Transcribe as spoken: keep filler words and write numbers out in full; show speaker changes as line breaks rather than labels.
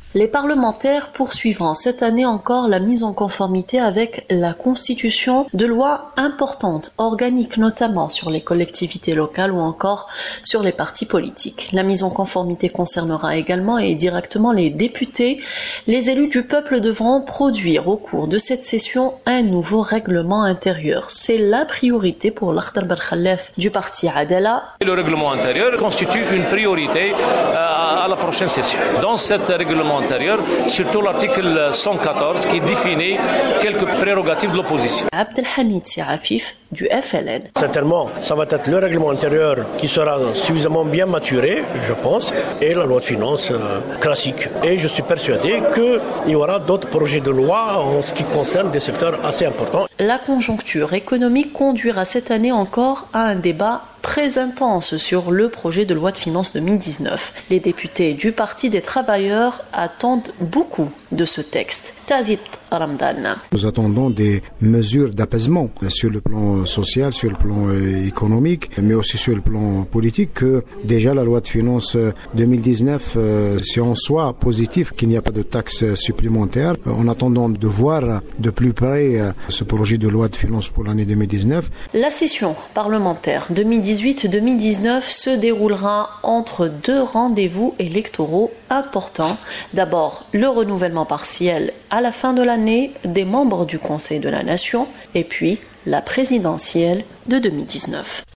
Les parlementaires poursuivront cette année encore la mise en conformité avec la Constitution de lois importantes, organiques notamment sur les collectivités locales ou encore sur les partis politiques. La mise en conformité concernera également et directement les députés. Les élus du peuple devront produire au cours de cette session un nouveau règlement intérieur. C'est la priorité pour l'Akhdar Ben Khalaf du parti Adala.
Le règlement intérieur constitue une priorité à la prochaine session. Dans cet règlement intérieur, surtout l'article cent quatorze qui définit quelques prérogatives de l'opposition.
Abdelhamid Siafif du F L N.
Certainement, ça va être le règlement intérieur qui sera suffisamment bien maturé, je pense, et la loi de finances euh, classique. Et je suis persuadé qu'il y aura d'autres projets de loi en ce qui concerne des secteurs assez importants.
La conjoncture économique conduira cette année encore à un débat très intense sur le projet de loi de finances deux mille dix-neuf. Les députés du Parti des travailleurs attendent beaucoup de ce texte. Tazit Ramdan.
Nous attendons des mesures d'apaisement sur le plan social, sur le plan économique, mais aussi sur le plan politique, que déjà la loi de finances deux mille dix-neuf, si on soit positif, qu'il n'y a pas de taxes supplémentaires, en attendant de voir de plus près ce projet de loi de finances pour l'année deux mille dix-neuf.
La session parlementaire deux mille dix-huit deux mille dix-neuf se déroulera entre deux rendez-vous électoraux importants. D'abord, le renouvellement partiel à la fin de l'année des membres du Conseil de la Nation et puis la présidentielle de deux mille dix-neuf.